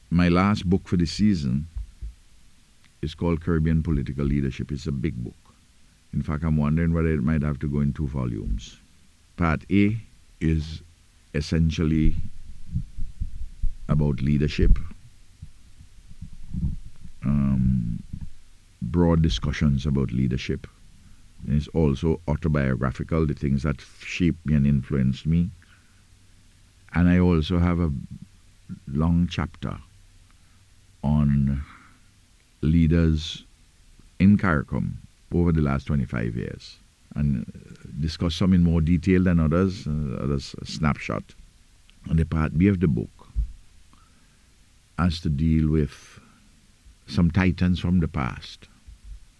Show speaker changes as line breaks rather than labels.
My last book for the season is called Caribbean Political Leadership. It's a big book. In fact, I'm wondering whether it might have to go in 2 volumes. Part A is essentially about leadership, broad discussions about leadership. And it's also autobiographical, the things that shaped me and influenced me. And I also have a long chapter on leaders in CARICOM over the last 25 years, and discuss some in more detail than others a snapshot. And the part B of the book has to deal with some titans from the past